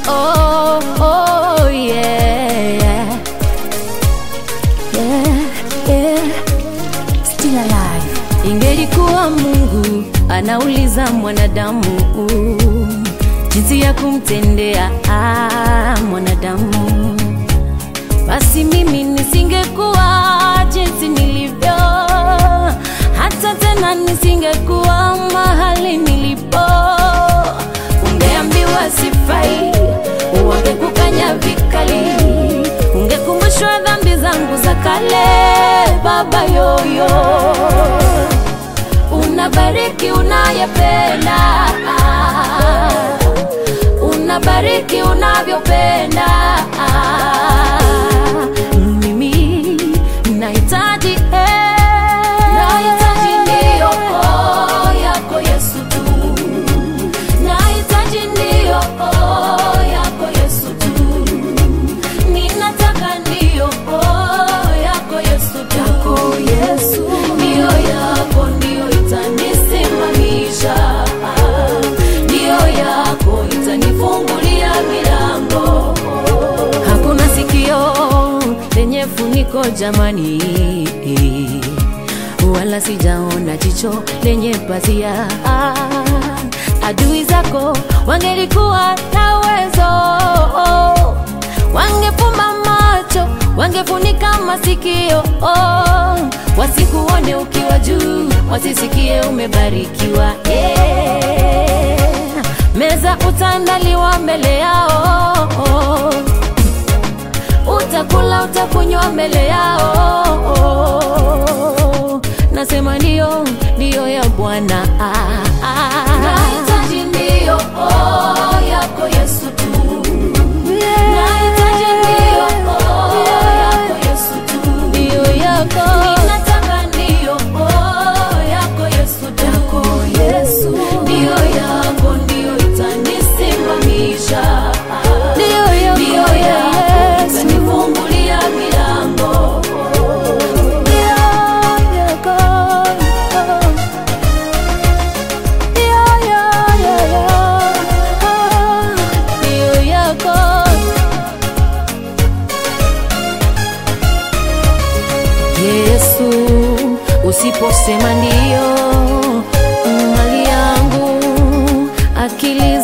Oh, oh, yeah. Yeah, yeah. Still alive. Ingelikuwa Mungu anauliza mwanadamu jinsi ya kumtendea mwanadamu, basi mimi nisingekuwa jinsi nilivyo, hata tena nisingekuwa mahali nilipo. Ungeambiwa sifai, ungekukanya vikali, ungekumbushwa dhambi zangu za kale. Baba yoyo, unabariki unayependa, unabariki unavyopenda. Mimi nahitaji ndio yako Yesu tu, nahitaji ndio yako Yesu tu, ninataka ndio yako Yesu tu. Yako Yesu, ndio yako ndio itanisimamisha, ndio yako itanifungulia milango. Hakuna sikio lenye funiko jamani, wala sijaona jicho lenye pazia. Adui zako wangelikuwa na uwezo, wangefumba macho, wangefunika masikio, wasikuone ukiwa juu, wasisikie umebarikiwa. Meza utaandaliwa mbele yao, utakula utakunywa mbele yao. Nasema ndio, ndio ya Bwana. Nahitaji ndio yako Yesu tu, nahitaji ndio yako Yesu tu, ndio yako. Ninataka ndio yako Yesu tu, yako Yesu, ndio yako ndio itanisimamisha, ndio yako itanifungulia milango. Yesu, usiposema ndio, mali yangu, akili